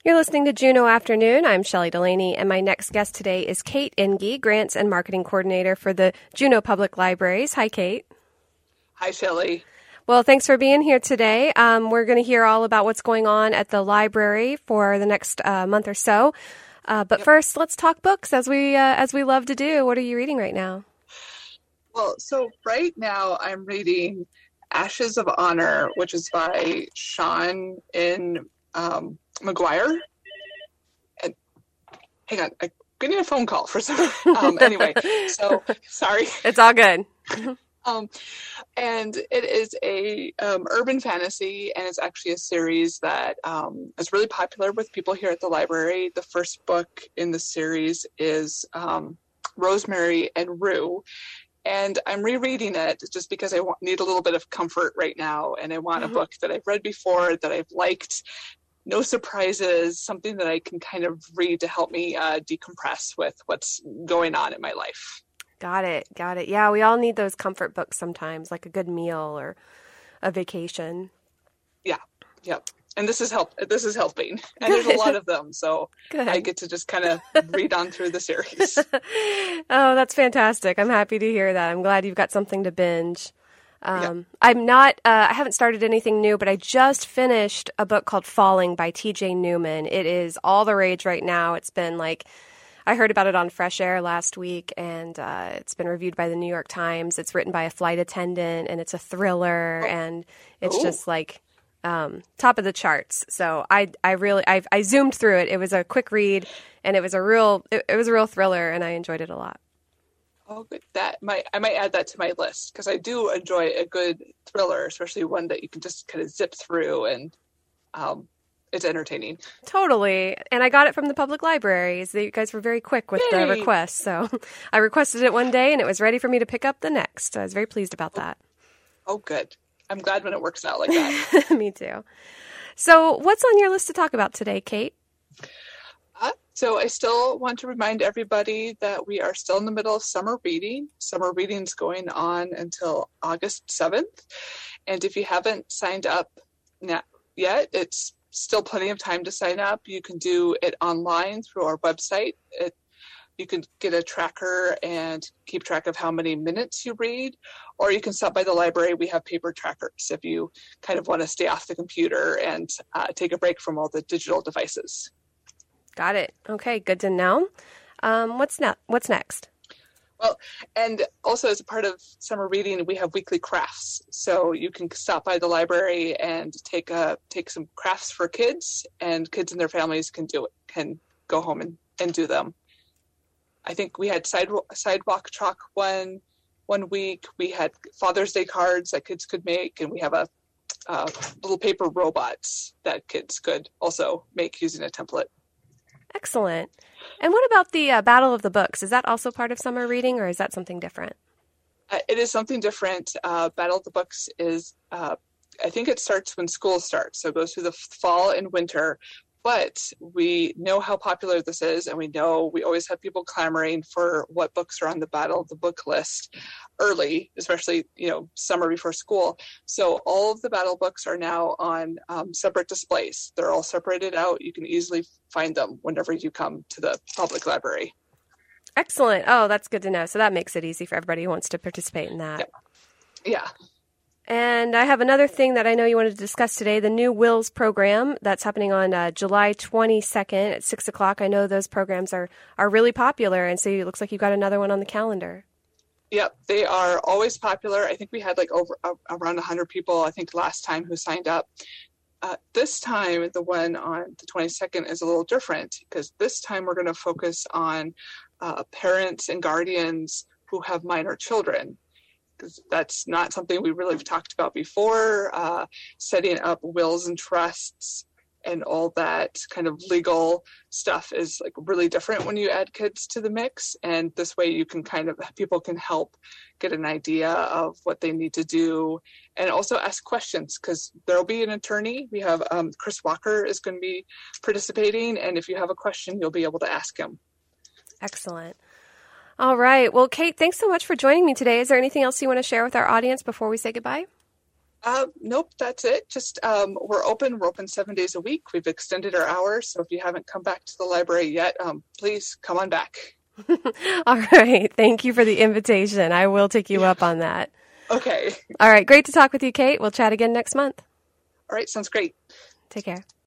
You're listening to Juneau Afternoon. I'm Shelley Delaney, and my next guest today is Kate Inge, Grants and Marketing Coordinator for the Juneau Public Libraries. Hi, Kate. Hi, Shelley. Well, thanks for being here today. We're going to hear all about what's going on at the library for the next month or so. But first, let's talk books, as we love to do. What are you reading right now? Well, so right now I'm reading Ashes of Honor, which is by Sean N. McGuire. And hang on, I'm getting a phone call for some. Anyway, so sorry. It's all good. And it is a urban fantasy, and it's actually a series that is really popular with people here at the library. The first book in the series is Rosemary and Rue. And I'm rereading it just because I need a little bit of comfort right now. And I want a book that I've read before, that I've liked, no surprises, something that I can kind of read to help me decompress with what's going on in my life. Got it. Yeah, we all need those comfort books sometimes, like a good meal or a vacation. Yeah. And this is helping. And there's a lot of them, so good. I get to just kind of read on through the series. Oh, that's fantastic. I'm happy to hear that. I'm glad you've got something to binge. I haven't started anything new, but I just finished a book called Falling by T.J. Newman. It is all the rage right now. It's been I heard about it on Fresh Air last week, and it's been reviewed by the New York Times. It's written by a flight attendant, and it's a thriller, and it's just top of the charts. So I zoomed through it. It was a quick read, and it was a real thriller, and I enjoyed it a lot. Oh, good. I might add that to my list, because I do enjoy a good thriller, especially one that you can just kind of zip through, and it's entertaining. Totally. And I got it from the public libraries. You guys were very quick with the request. So I requested it one day, and it was ready for me to pick up the next. I was very pleased about that. Oh, good. I'm glad when it works out like that. Me too. So what's on your list to talk about today, Kate? So I still want to remind everybody that we are still in the middle of summer reading. Summer reading's going on until August 7th. And if you haven't signed up yet, it's still plenty of time to sign up. You can do it online through our website. You can get a tracker and keep track of how many minutes you read, or you can stop by the library. We have paper trackers if you kind of want to stay off the computer and take a break from all the digital devices. Got it. Okay, good to know. What's next? Well, and also as a part of summer reading, we have weekly crafts. So you can stop by the library and take some crafts for kids, and kids and their families can go home and do them. I think we had sidewalk chalk one week. We had Father's Day cards that kids could make, and we have a little paper robots that kids could also make using a template. Excellent. And what about the Battle of the Books? Is that also part of summer reading, or is that something different? It is something different. Battle of the Books is, I think it starts when school starts, so it goes through the fall and winter. But we know how popular this is, and we know we always have people clamoring for what books are on the Battle of the Book list early, especially, summer before school. So all of the Battle books are now on separate displays. They're all separated out. You can easily find them whenever you come to the public library. Excellent. Oh, that's good to know. So that makes it easy for everybody who wants to participate in that. Yeah. And I have another thing that I know you wanted to discuss today, the new Wills program that's happening on July 22nd at 6 o'clock. I know those programs are really popular, and so it looks like you've got another one on the calendar. Yep, they are always popular. I think we had around 100 people, I think, last time who signed up. This time, the one on the 22nd is a little different, because this time we're going to focus on parents and guardians who have minor children. Because that's not something we really have talked about before, setting up wills and trusts and all that kind of legal stuff is really different when you add kids to the mix. And this way people can help get an idea of what they need to do, and also ask questions, because there'll be an attorney. We have Chris Walker is going to be participating, and if you have a question, you'll be able to ask him. Excellent. All right. Well, Kate, thanks so much for joining me today. Is there anything else you want to share with our audience before we say goodbye? Nope, that's it. Just we're open. We're open 7 days a week. We've extended our hours, so if you haven't come back to the library yet, please come on back. All right. Thank you for the invitation. I will take you up on that. Okay. All right. Great to talk with you, Kate. We'll chat again next month. All right. Sounds great. Take care.